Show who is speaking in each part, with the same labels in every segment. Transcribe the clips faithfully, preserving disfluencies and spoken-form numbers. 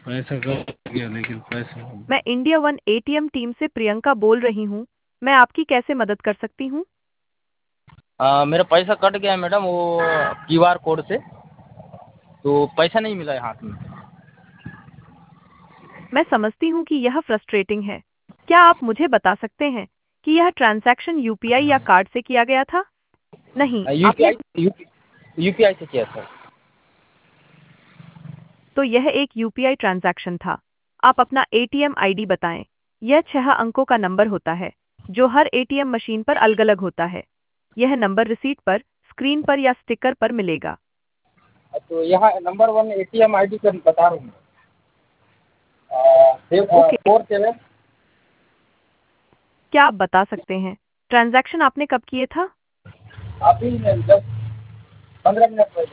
Speaker 1: पैसा कट गया लेकिन पैसा
Speaker 2: मैं इंडिया वन एटीएम टीम से प्रियंका बोल रही हूँ। मैं आपकी कैसे मदद कर सकती हूँ?
Speaker 3: आ, मेरा पैसा कट गया है मैडम, वो क्यू आर कोड से, तो पैसा नहीं मिला है हाथ में।
Speaker 2: मैं समझती हूँ कि यह फ्रस्ट्रेटिंग है। क्या आप मुझे बता सकते हैं कि यह ट्रांजैक्शन यूपीआई या कार्ड से किया गया था? नहीं,
Speaker 3: यू पी
Speaker 2: आपने।
Speaker 3: आई यू पी आई से किया सर।
Speaker 2: तो यह एक यूपीआई ट्रांजैक्शन था। आप अपना एटीएम आईडी बताएं। यह छह अंकों का नंबर होता है जो हर एटीएम मशीन पर अलग-अलग होता है। यह नंबर रिसीट पर, स्क्रीन पर या स्टिकर पर मिलेगा।
Speaker 3: तो यहाँ number one A T M I D का बता रहा हूँ।
Speaker 2: Okay,
Speaker 3: four seven.
Speaker 2: क्या आप बता सकते हैं ट्रांजैक्शन आपने कब किए था?
Speaker 3: अभी दस पंद्रह मिनट पहले।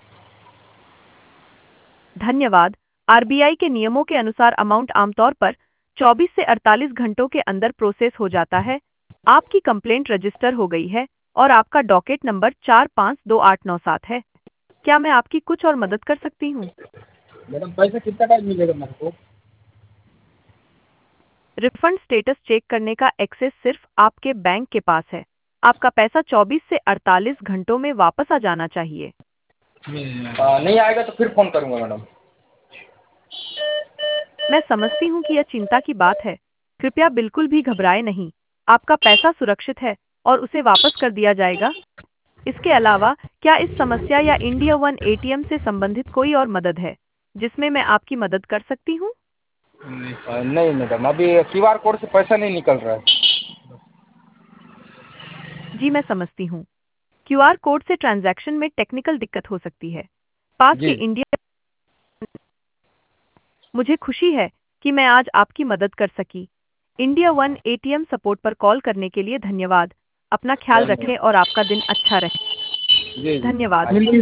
Speaker 2: धन्यवाद। आरबीआई के नियमों के अनुसार अमाउंट आमतौर पर चौबीस से अड़तालीस घंटों के अंदर प्रोसेस हो जाता है। आपकी कंप्लेंट रजिस्टर हो गई है और आपका डॉकेट नंबर चार पाँच दो आठ नौ सात है। क्या मैं आपकी कुछ और मदद कर सकती हूँ?
Speaker 3: मैडम पैसा कितना टाइम मिलेगा मेरे को?
Speaker 2: रिफंड स्टेटस चेक करने का एक्सेस सिर्फ आपके बैंक के पास है। आपका पैसा चौबीस से अड़तालीस घंटों में वापस आ जाना चाहिए।
Speaker 3: आ, नहीं आएगा तो फिर फ़ोन करूँगा मैडम।
Speaker 2: मैं समझती हूँ कि यह चिंता की बात है। कृपया बिल्कुल भी घबराएं नहीं। आपका पैसा सुरक्षित है और उसे वापस कर दिया जाएगा। इसके अलावा, क्या इस समस्या या इंडिया वन एटीएम से संबंधित कोई और मदद है जिसमें मैं आपकी मदद कर सकती हूँ?
Speaker 3: आ, नहीं मैडम, अभी क्यू आर कोड से पैसा नहीं निकल रहा है।
Speaker 2: जी, मैं समझती हूँ। क्यूआर कोड से ट्रांजैक्शन में टेक्निकल दिक्कत हो सकती है। पास के
Speaker 3: जी।
Speaker 2: इंडिया। मुझे खुशी है कि मैं आज आपकी मदद कर सकी। इंडिया वन एटीएम सपोर्ट पर कॉल करने के लिए धन्यवाद। अपना ख्याल रखें
Speaker 3: धन्यवाद।
Speaker 2: और आपका दिन अच्छा रहे।
Speaker 3: जी जी।
Speaker 2: धन्यवाद।
Speaker 3: Thank you.